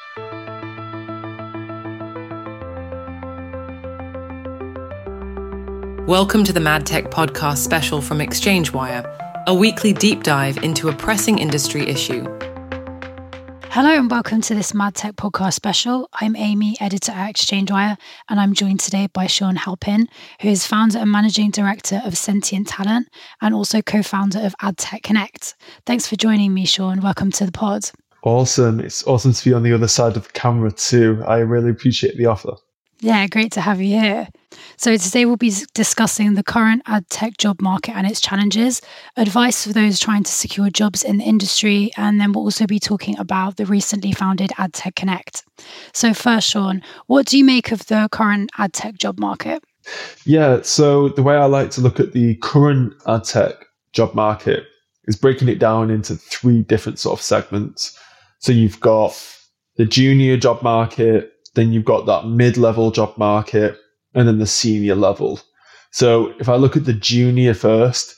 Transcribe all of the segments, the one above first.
Welcome to the MadTech podcast special from ExchangeWire, a weekly deep dive into a pressing industry issue. Hello and welcome to this MadTech podcast special. I'm Amy, editor at ExchangeWire, and I'm joined today by Sean Halpin, who is founder and managing director of Sentient Talent and also co-founder of AdTech Connect. Thanks for joining me, Sean. Welcome to the pod. Awesome. It's awesome to be on the other side of the camera too. I really appreciate the offer. Yeah, great to have you here. So today we'll be discussing the current ad tech job market and its challenges, advice for those trying to secure jobs in the industry, and then we'll also be talking about the recently founded AdTech Connect. So first, Sean, what do you make of the current ad tech job market? Yeah, so the way I like to look at the current ad tech job market is breaking it down into three different sort of segments. So you've got the junior job market, then you've got that mid-level job market, and then the senior level. So if I look at the junior first,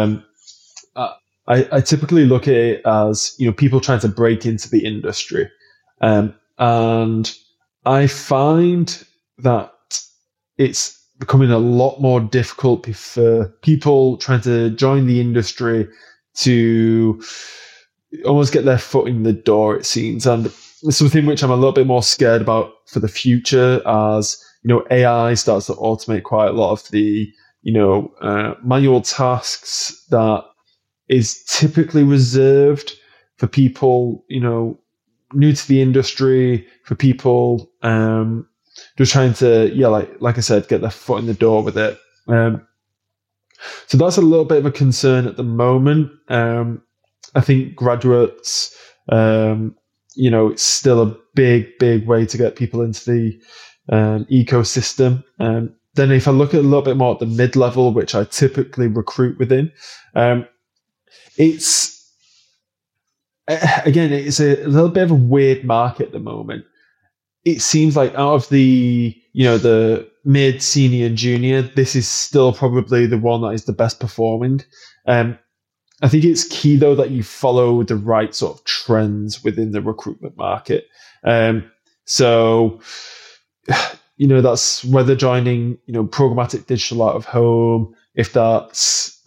I typically look at it as, people trying to break into the industry. And I find that it's becoming a lot more difficult for people trying to join the industry to almost get their foot in the door, it seems. And it's something which I'm a little bit more scared about for the future as, AI starts to automate quite a lot of the, manual tasks that is typically reserved for people, new to the industry, for people just trying to, like I said, get their foot in the door with it. So that's a little bit of a concern at the moment. I think graduates, it's still a big way to get people into the ecosystem. Then if I look at a little bit more at the mid-level, which I typically recruit within, it's a little bit of a weird market at the moment. It seems like out of the, the mid, senior, and junior, this is still probably the one that is the best performing. I think it's key, though, that you follow the right sort of trends within the recruitment market. So, that's whether joining, programmatic digital out of home, if that's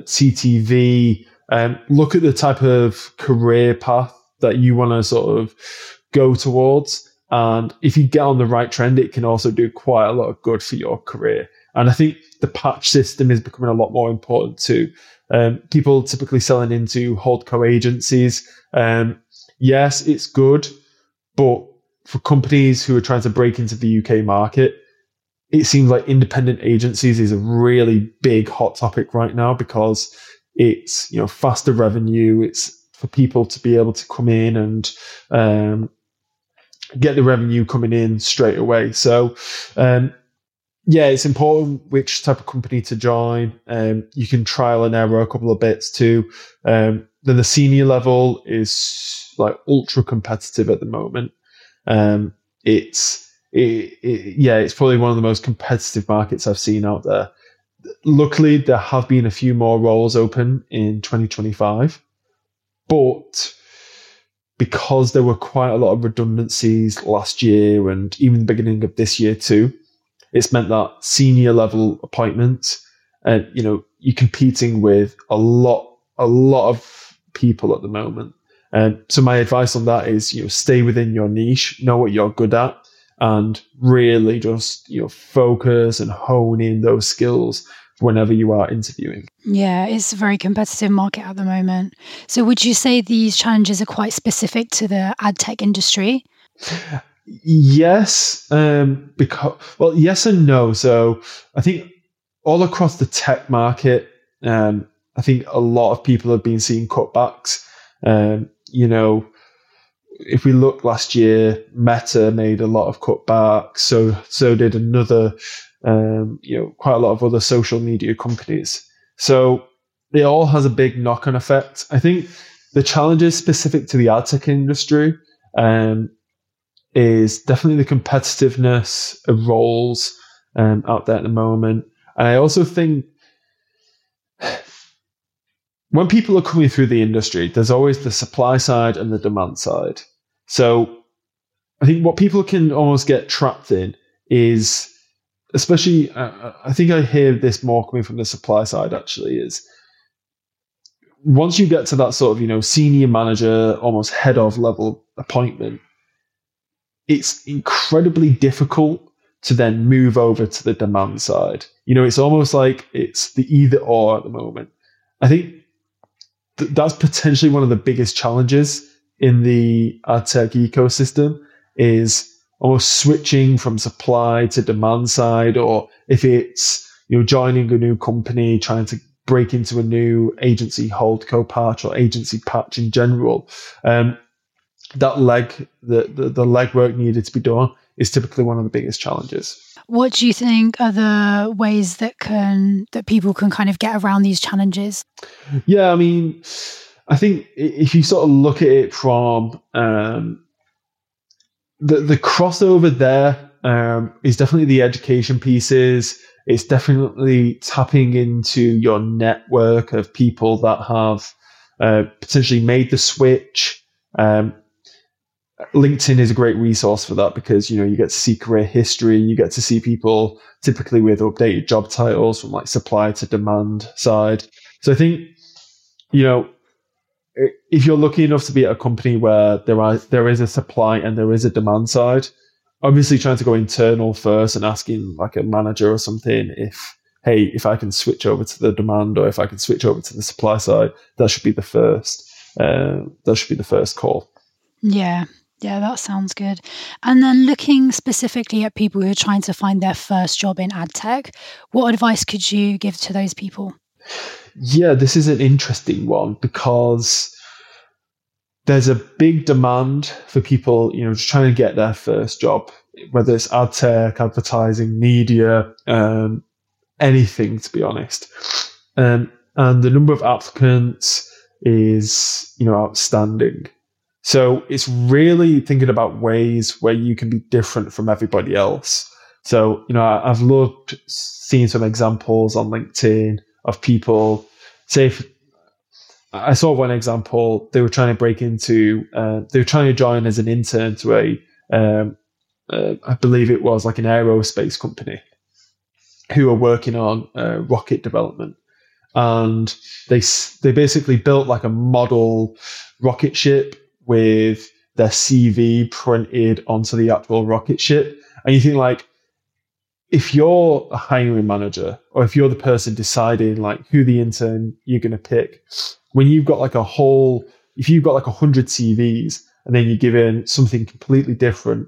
CTV, look at the type of career path that you want to sort of go towards. And if you get on the right trend, it can also do quite a lot of good for your career. And I think the patch system is becoming a lot more important too. People typically selling into holdco agencies. Yes, it's good, but for companies who are trying to break into the UK market, it seems like independent agencies is a really big hot topic right now because it's, faster revenue. It's for people to be able to come in and get the revenue coming in straight away. So, it's important which type of company to join. You can trial and error a couple of bits too. Then the senior level is like ultra competitive at the moment. It's probably one of the most competitive markets I've seen out there. Luckily, there have been a few more roles open in 2025, but because there were quite a lot of redundancies last year and even the beginning of this year too, it's meant that senior level appointments, and you're competing with a lot of people at the moment. And so my advice on that is, stay within your niche, know what you're good at, and really just focus and hone in those skills whenever you are interviewing. Yeah, it's a very competitive market at the moment. So would you say these challenges are quite specific to the ad tech industry? Yes, yes and no. So I think all across the tech market, I think a lot of people have been seeing cutbacks. If we look last year, Meta made a lot of cutbacks. So did another, quite a lot of other social media companies. So it all has a big knock-on effect. I think the challenges specific to the ad tech industry, is definitely the competitiveness of roles out there at the moment. And I also think when people are coming through the industry, there's always the supply side and the demand side. So I think what people can almost get trapped in is, especially, I think I hear this more coming from the supply side actually, is once you get to that sort of, senior manager, almost head of level appointment, it's incredibly difficult to then move over to the demand side. It's almost like it's the either or at the moment. I think that's potentially one of the biggest challenges in the ad tech ecosystem, is almost switching from supply to demand side, or if it's joining a new company, trying to break into a new agency holdco patch or agency patch in general. The legwork needed to be done is typically one of the biggest challenges. What do you think are the ways that people can kind of get around these challenges? Yeah, I mean, I think if you sort of look at it from the crossover there is definitely the education pieces. It's definitely tapping into your network of people that have potentially made the switch. LinkedIn is a great resource for that because, you get to see career history. You get to see people typically with updated job titles from like supply to demand side. So I think, if you're lucky enough to be at a company where there is a supply and there is a demand side, obviously trying to go internal first and asking like a manager or something if I can switch over to the demand or if I can switch over to the supply side, that should be the first. That should be the first call. Yeah, that sounds good. And then looking specifically at people who are trying to find their first job in ad tech, what advice could you give to those people? Yeah, this is an interesting one because there's a big demand for people, just trying to get their first job, whether it's ad tech, advertising, media, anything, to be honest. And the number of applicants is, outstanding. So it's really thinking about ways where you can be different from everybody else. So, I've loved seeing some examples on LinkedIn of people, I saw one example, they were trying to join as an intern to I believe it was like an aerospace company who are working on rocket development. And they basically built like a model rocket ship with their CV printed onto the actual rocket ship. And you think like, if you're a hiring manager or if you're the person deciding like who the intern you're going to pick, when you've got like if you've got like 100 CVs and then you're given something completely different,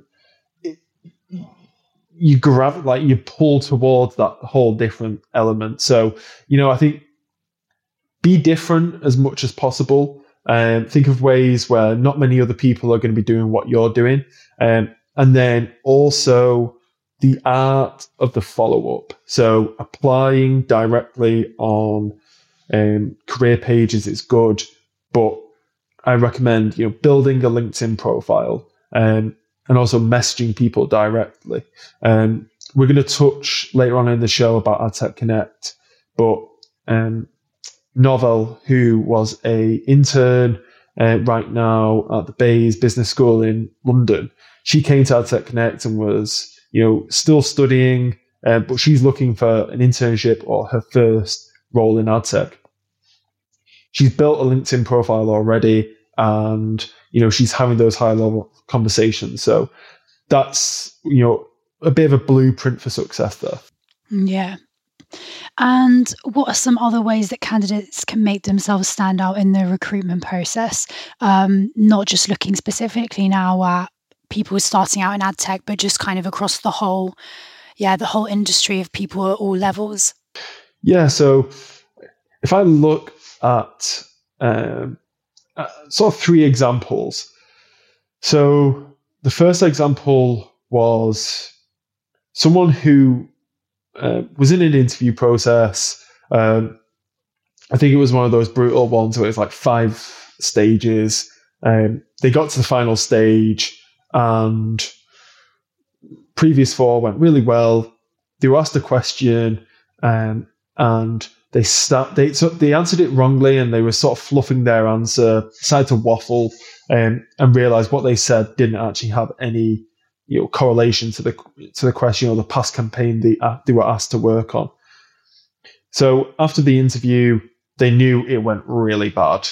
you pull towards that whole different element. So, I think be different as much as possible. Think of ways where not many other people are going to be doing what you're doing. And then also the art of the follow-up. So applying directly on career pages is good, but I recommend, building a LinkedIn profile and also messaging people directly. We're going to touch later on in the show about AdTech Connect, but Novel, who was a intern right now at the Bayes Business School in London, she came to AdTech Connect and was, still studying, but she's looking for an internship or her first role in AdTech. She's built a LinkedIn profile already, and she's having those high-level conversations. So that's a bit of a blueprint for success there. Yeah. And what are some other ways that candidates can make themselves stand out in the recruitment process? Not just looking specifically now at people starting out in ad tech, but just kind of across the whole industry of people at all levels. Yeah. So if I look at sort of three examples. So the first example was someone who was in an interview process. I think it was one of those brutal ones where it's like 5 stages. They got to the final stage and previous 4 went really well. They were asked a question and they answered it wrongly and they were sort of fluffing their answer, decided to waffle. and realized what they said didn't actually have any correlation to the question or the past campaign they were asked to work on. So after the interview, they knew it went really bad.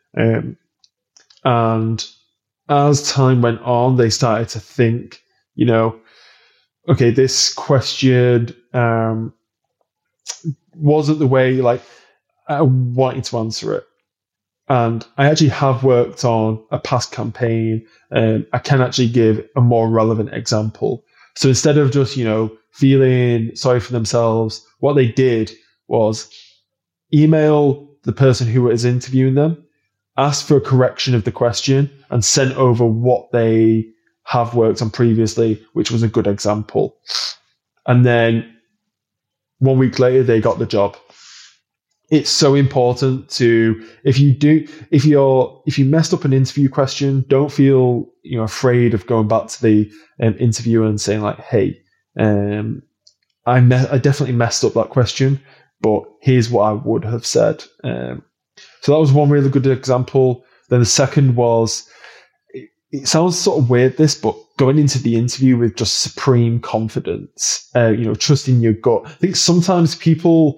And as time went on, they started to think, okay, this question wasn't the way I wanted to answer it. And I actually have worked on a past campaign. I can actually give a more relevant example. So instead of just, feeling sorry for themselves, what they did was email the person who was interviewing them, ask for a correction of the question, and sent over what they have worked on previously, which was a good example. And then 1 week later, they got the job. It's so important to, if you messed up an interview question, don't feel afraid of going back to the interviewer and saying hey, I definitely messed up that question, but here's what I would have said. So that was one really good example. Then the second was, it sounds sort of weird this, but going into the interview with just supreme confidence, trusting your gut. I think sometimes people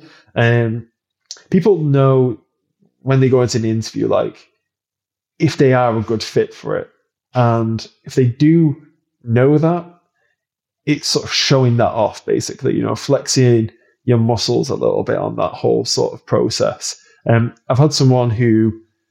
know when they go into an interview, if they are a good fit for it. And if they do know that, it's sort of showing that off, basically, flexing your muscles a little bit on that whole sort of process. I've had someone who,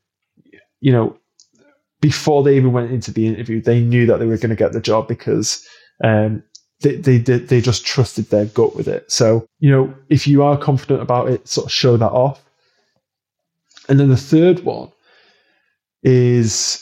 before they even went into the interview, they knew that they were going to get the job because they just trusted their gut with it. So, if you are confident about it, sort of show that off. And then the third one is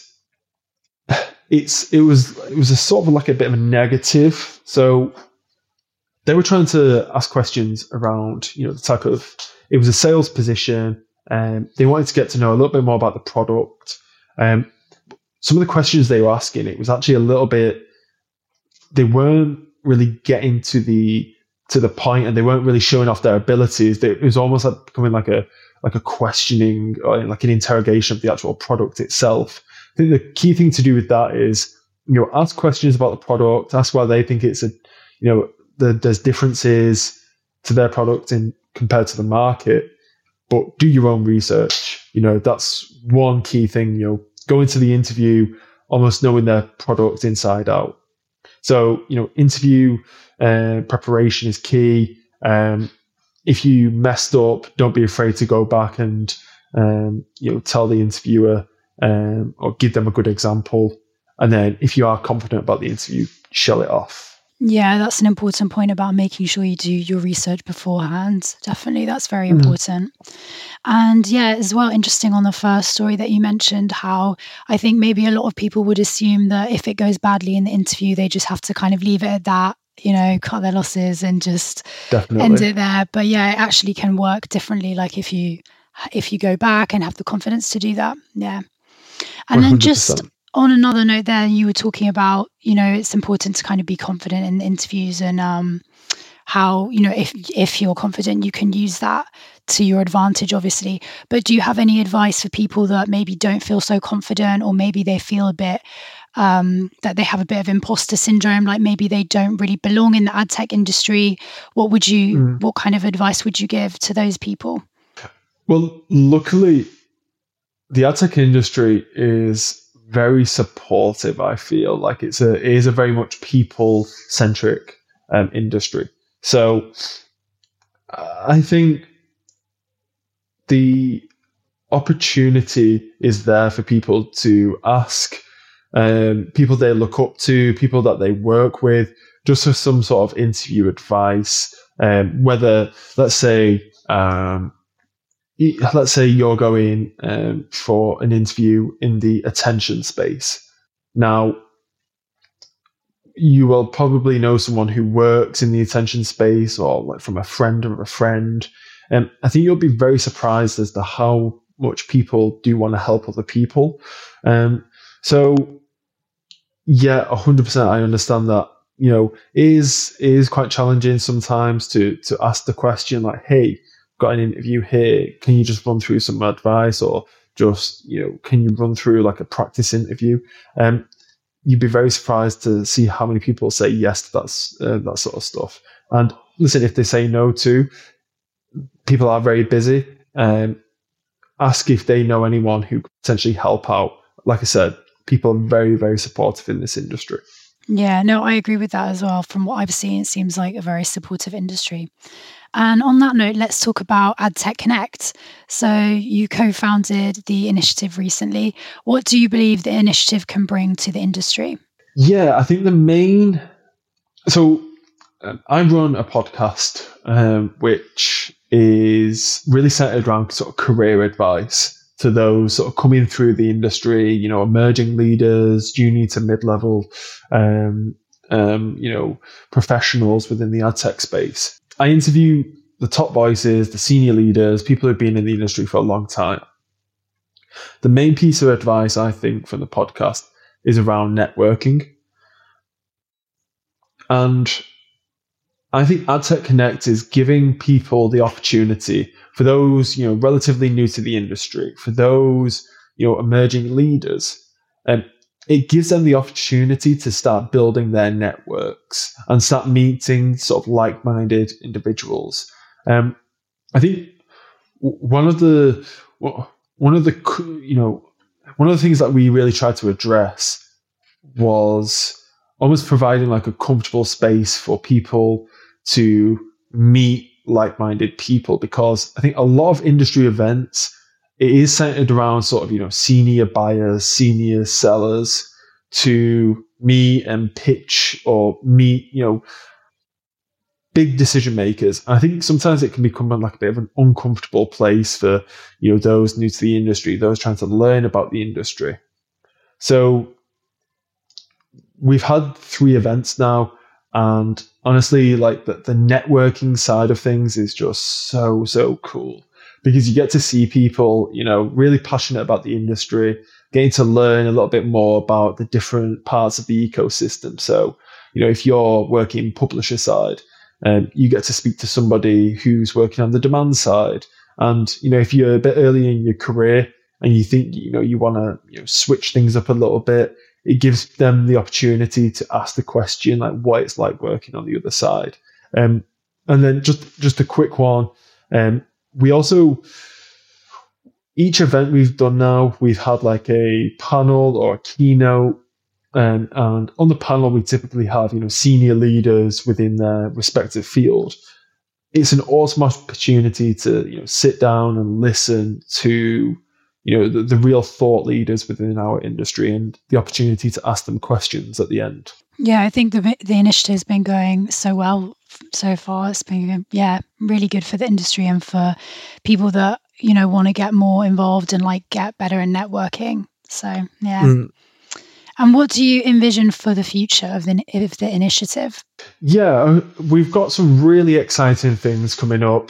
it was a sort of a bit of a negative. So they were trying to ask questions around, the type of, it was a sales position, and they wanted to get to know a little bit more about the product. Some of the questions they were asking, it was actually a little bit, they weren't really getting to the point, and they weren't really showing off their abilities. It was almost like becoming like a questioning or like an interrogation of the actual product itself. I think the key thing to do with that is, ask questions about the product, ask why they think it's there's differences to their product compared to the market, but do your own research. That's one key thing. Go into the interview almost knowing their product inside out. So, interview preparation is key. If you messed up, don't be afraid to go back and, tell the interviewer or give them a good example. And then if you are confident about the interview, show it off. Yeah, that's an important point about making sure you do your research beforehand. Definitely, that's very important. And yeah, as well, interesting on the first story that you mentioned, how I think maybe a lot of people would assume that if it goes badly in the interview, they just have to kind of leave it at that, cut their losses and just end it there. But yeah, it actually can work differently. Like if you go back and have the confidence to do that. Yeah. And 100%. Then just on another note there, you were talking about, it's important to kind of be confident in interviews and how, if you're confident, you can use that to your advantage, obviously. But do you have any advice for people that maybe don't feel so confident, or maybe they feel a bit that they have a bit of imposter syndrome, like maybe they don't really belong in the ad tech industry? What kind of advice would you give to those people? Well, luckily, the ad tech industry is very supportive. I feel like it is a very much people-centric industry. So I think the opportunity is there for people to ask people they look up to, people that they work with, just for some sort of interview advice. Whether, let's say you're going for an interview in the attention space. Now, you will probably know someone who works in the attention space, or from a friend of a friend. I think you'll be very surprised as to how much people do want to help other people. So, yeah, 100%. I understand that. It is quite challenging sometimes to ask the question like, "Hey, got an interview here. Can you just run through some advice?" Or just, can you run through like a practice interview? You'd be very surprised to see how many people say yes to that sort of stuff. And listen, if they say no to, people are very busy. Ask if they know anyone who could potentially help out. Like I said, people are very, very supportive in this industry. Yeah, no, I agree with that as well. From what I've seen, it seems like a very supportive industry. And on that note, let's talk about AdTech Connect. So you co-founded the initiative recently. What do you believe the initiative can bring to the industry? Yeah, I think I run a podcast which is really centered around sort of career advice to those sort of coming through the industry, emerging leaders, junior to mid-level, professionals within the ad tech space. I interview the top voices, the senior leaders, people who've been in the industry for a long time. The main piece of advice, I think, from the podcast is around networking. And I think AdTech Connect is giving people the opportunity, for those, relatively new to the industry, for those, emerging leaders, it gives them the opportunity to start building their networks and start meeting sort of like-minded individuals. I think one of the things that we really tried to address was almost providing like a comfortable space for people to meet like-minded people, because I think a lot of industry events, it is centered around sort of, senior buyers, senior sellers to meet and pitch or meet, big decision makers. I think sometimes it can become like a bit of an uncomfortable place for, those new to the industry, those trying to learn about the industry. So we've had 3 events now, and honestly, like the networking side of things is just so cool, because you get to see people, really passionate about the industry, getting to learn a little bit more about the different parts of the ecosystem. So, if you're working publisher side, you get to speak to somebody who's working on the demand side. And, if you're a bit early in your career and you think, you want to switch things up a little bit, it gives them the opportunity to ask the question, like what it's like working on the other side. And then just a quick one. We also, each event we've done now, we've had like a panel or a keynote. And on the panel, we typically have, senior leaders within their respective field. It's an awesome opportunity to, sit down and listen to, the real thought leaders within our industry, and the opportunity to ask them questions at the end. Yeah, I think the initiative has been going so well so far. It's been, really good for the industry and for people that, want to get more involved and like get better in networking. So, yeah. And what do you envision for the future of the initiative? Yeah, we've got some really exciting things coming up.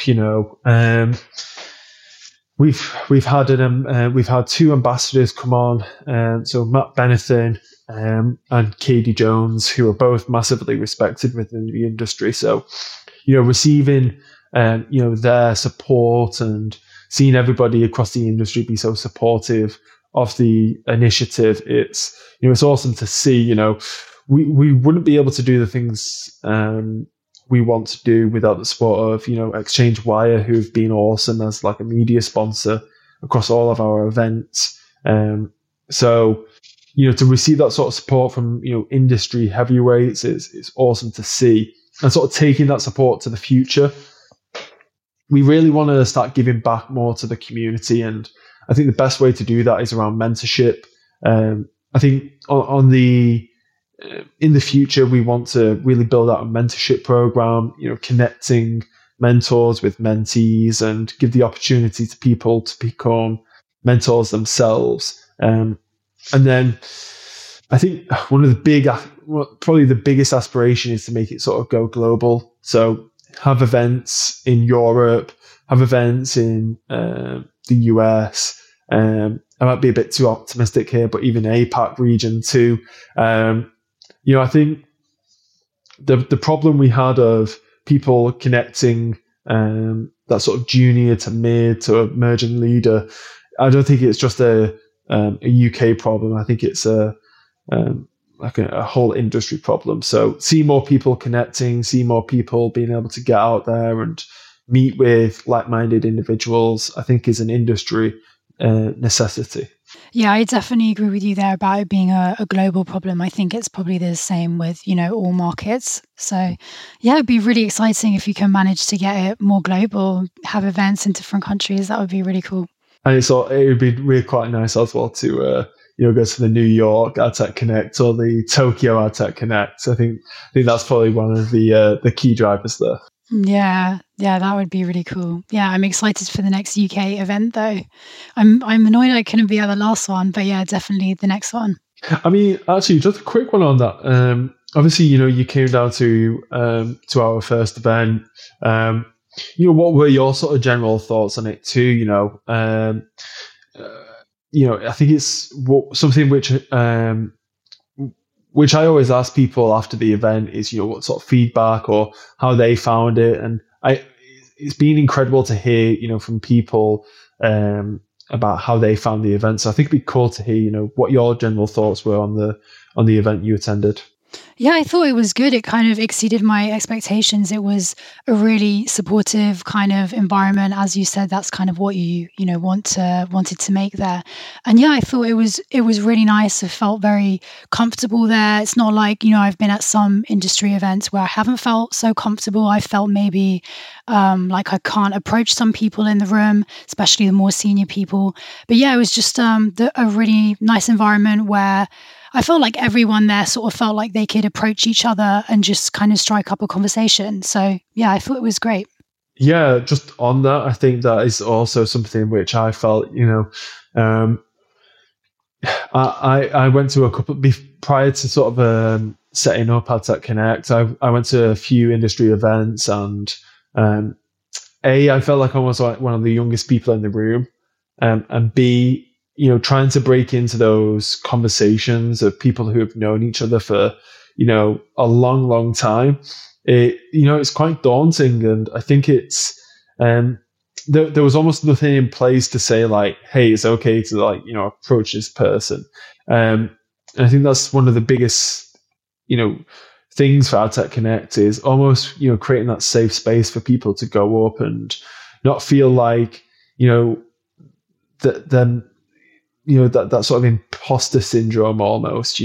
We've had 2 ambassadors come on, so Matt Benethin and Katie Jones, who are both massively respected within the industry. So, receiving their support and seeing everybody across the industry be so supportive of the initiative, it's awesome to see. We wouldn't be able to do the things we want to do without the support of Exchange Wire, who've been awesome as like a media sponsor across all of our events. So to receive that sort of support from industry heavyweights is awesome to see, and sort of taking that support to the future. We really want to start giving back more to the community, and I think the best way to do that is around mentorship. I think in the future, we want to really build out a mentorship program, connecting mentors with mentees and give the opportunity to people to become mentors themselves. And then I think probably the biggest aspiration is to make it sort of go global. So have events in Europe, have events in the US. I might be a bit too optimistic here, but even APAC region too. I think the problem we had of people connecting that sort of junior to mid to emerging leader, I don't think it's just a UK problem. I think it's a whole industry problem. So see more people connecting, see more people being able to get out there and meet with like-minded individuals, I think is an industry necessity. Yeah, I definitely agree with you there about it being a global problem. I think it's probably the same with, all markets. So yeah, it'd be really exciting if you can manage to get it more global, have events in different countries. That would be really cool. And it would be really quite nice as well to go to the New York AdTech Connect or the Tokyo AdTech Connect. I think that's probably one of the key drivers there. Yeah, that would be really cool. Yeah, I'm excited for the next UK event though. I'm annoyed I couldn't be at the last one, but yeah, definitely the next one. I mean, actually, just a quick one on that. Obviously, you came down to our first event. What were your sort of general thoughts on it too? I think it's something which I always ask people after the event is, what sort of feedback or how they found it. And it's been incredible to hear, from people about how they found the event. So I think it'd be cool to hear, what your general thoughts were on the event you attended. Yeah, I thought it was good. It kind of exceeded my expectations. It was a really supportive kind of environment. As you said, that's kind of what you wanted to make there. And yeah, I thought it was really nice. I felt very comfortable there. It's not like, I've been at some industry events where I haven't felt so comfortable. I felt maybe like I can't approach some people in the room, especially the more senior people. But yeah, it was just a really nice environment where I felt like everyone there sort of felt like they could approach each other and just kind of strike up a conversation. So yeah, I thought it was great. Yeah, just on that, I think that is also something which I felt, I went to a couple, prior to sort of setting up AdTech Connect, I went to a few industry events and I felt like almost like one of the youngest people in the room, and B, trying to break into those conversations of people who have known each other for, a long, long time. It's quite daunting. And I think it's, there was almost nothing in place to say like, hey, it's okay to approach this person. And I think that's one of the biggest, things for AdTech Connect is almost, creating that safe space for people to go up and not feel like, that sort of imposter syndrome almost,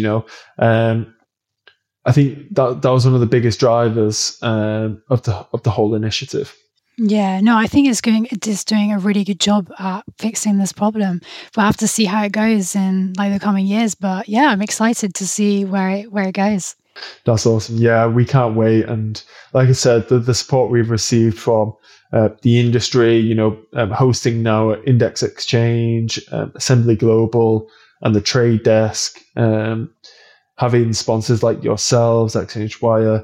I think that was one of the biggest drivers of the whole initiative. Yeah, no, I think it is doing a really good job at fixing this problem. We'll have to see how it goes in the coming years. But yeah, I'm excited to see where it goes. That's awesome. Yeah, we can't wait. And like I said, the support we've received from the industry, hosting now at Index Exchange, Assembly Global, and the Trade Desk, having sponsors like yourselves, Exchange Wire.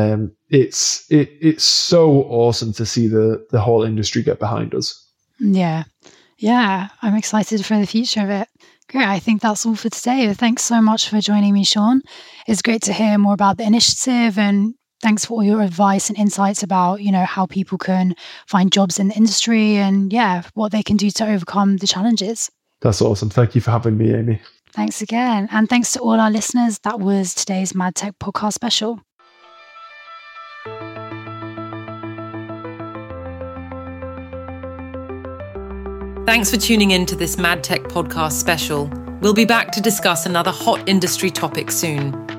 It's so awesome to see the whole industry get behind us. Yeah, I'm excited for the future of it. Great. I think that's all for today. Thanks so much for joining me, Sean. It's great to hear more about the initiative, and thanks for all your advice and insights about, how people can find jobs in the industry and what they can do to overcome the challenges. That's awesome. Thank you for having me, Amy. Thanks again. And thanks to all our listeners. That was today's MadTech podcast special. Thanks for tuning in to this MadTech podcast special. We'll be back to discuss another hot industry topic soon.